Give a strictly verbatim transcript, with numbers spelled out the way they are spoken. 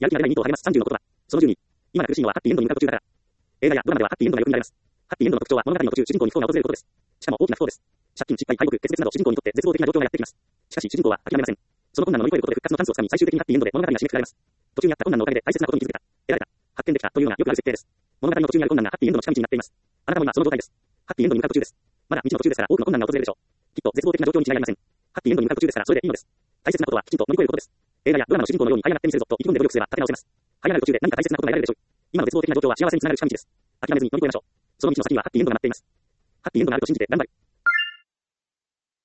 やる気が出ないニートを励ますさんじゅうの言葉。そのじゅうに。今が苦しいのはハッピーエンドに向かう途中だから。映画やドラマではハッピーエンドがよく見られます。ハッピーエンドの特徴は物語の途中主人公に不幸が訪れることです。しかも大きな不幸です。借金、失敗、敗北、決裂など主人公にとって絶望的な状況がやってきます。しかし主人公は諦めません。その困難を乗り越えることで復活のチャンスをつかみ最終的にハッピーエンドで物語が締めくくられます。途中にあった困難のおかげで大切なことに気づけた。得られた。発見できたというのがよくある設定です。物語の途中にある困難がハッピーエンドの近道になっています。あなたも今その状態です。ハッピーエンドに向かう途中です。まだ道の途中ですから多くの困難が訪れるでしょう。きっと絶望的な状況に違いありません。ハッピーエンドに向かう途中ですからそれでいいのです。大切なことはきちんと乗り越えることです。映画やドラマの主人公のように這い上がってみせるぞと意気込んで努力すれば立て直せます。這い上がる途中で何か大切なことが得られるでしょう。今の絶望的な状況は幸せにつながる近道です。諦めずに乗り越えましょう。その道の先にはハッピーエンドが待っています。ハッピーエンドがあると信じて頑張る。